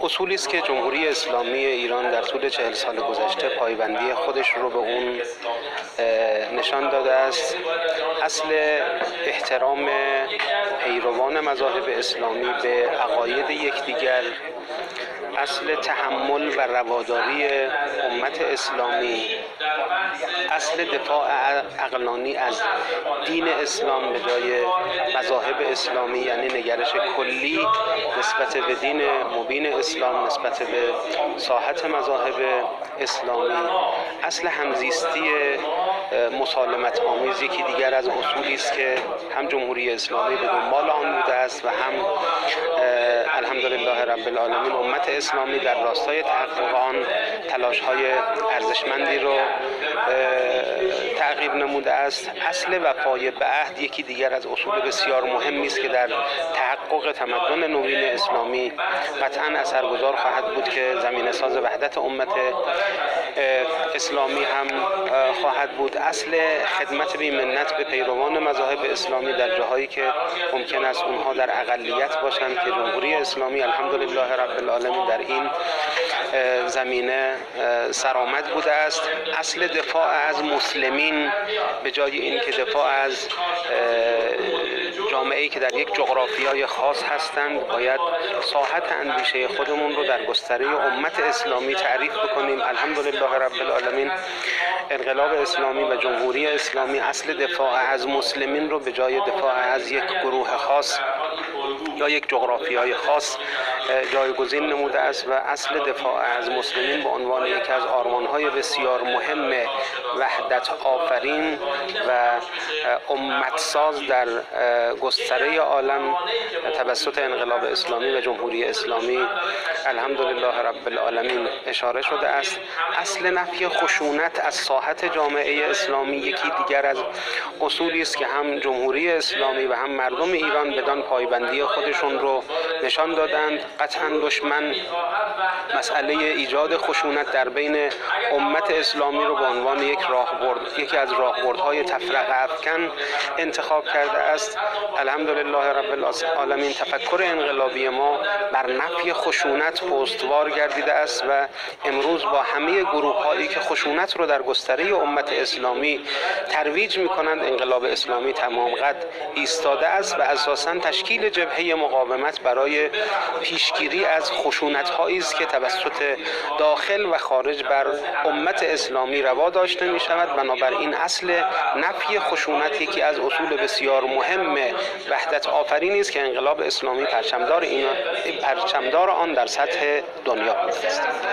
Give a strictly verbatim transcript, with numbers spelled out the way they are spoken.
اصولی است که جمهوری اسلامی ایران در طول چهل سال گذشته پایبندی خودش رو به اون نشان داده است. اصل احترام پیروان مذاهب اسلامی به عقاید یکدیگر، اصل تحمل و رواداری امت اسلامی، اصل دفاع عقلانی از دین اسلام به جای مذاهب اسلامی، یعنی نگرش کلی نسبت به دین مبین اسلام، نسبت به ساحت مذاهب اسلامی، اصل همزیستی مسالمت آمیز یکی دیگر از اصولی است که هم جمهوری اسلامی به دنبال آن بوده است و هم الحمدلله رب العالمین امت اسلامی در راستای تحقق آن تلاش‌های ارزشمندی رو تعقیب نموده است. اصل وفای به عهد یکی دیگر از اصول بسیار مهمی است که در تحقق تمدن نوین اسلامی قطعاً اثرگذار خواهد بود که زمینه ساز وحدت امت اسلامی هم خواهد بود. اصل خدمت بی منت به پیروان مذاهب اسلامی در جاهایی که ممکن است اونها در اقلیت باشند که جمهوری اسلامی الحمدلله رب العالمین در این زمینه سرآمد بوده است. اصل دفاع از مسلمین به جای اینکه دفاع از جامعه‌ای که در یک جغرافیای خاص هستند، باید ساحت اندیشه خودمون رو در گستره امت اسلامی تعریف بکنیم. الحمدلله رب العالمین انقلاب اسلامی و جمهوری اسلامی اصل دفاع از مسلمین رو به جای دفاع از یک گروه خاص یا یک جغرافیای خاص جایگزین نموده است و اصل دفاع از مسلمین به عنوان یکی از آرمان‌های بسیار مهم وحدت آفرین و امتساز در گستره عالم توسط انقلاب اسلامی و جمهوری اسلامی الحمدلله رب العالمین اشاره شده است. اصل نفی خشونت از ساحت جامعه اسلامی یکی دیگر از اصولی است که هم جمهوری اسلامی و هم مردم ایران بدان پایبندی خودشون رو نشان دادند. قطعاً دشمن مسئله ایجاد خشونت در بین امت اسلامی رو به عنوان یک راهبرد، یکی از راهبردهای تفرقه افکن انتخاب کرده است. الحمدلله رب العالمین تفکر انقلابی ما بر نفی خشونت استوار گردیده است و امروز با همه گروه‌هایی که خشونت رو در گستره امت اسلامی ترویج می‌کنند انقلاب اسلامی تمام قد ایستاده است و اساساً تشکیل جبهه مقاومت برای پیشگیری از خشونت‌هایی است که توسط داخل و خارج بر امت اسلامی روا داشته می‌شود. بنابراین اصل نفی خشونت یکی از اصول بسیار مهم وحدت آفرینی است که انقلاب اسلامی پرچمدار این پرچمدار آن در سطح دنیا است.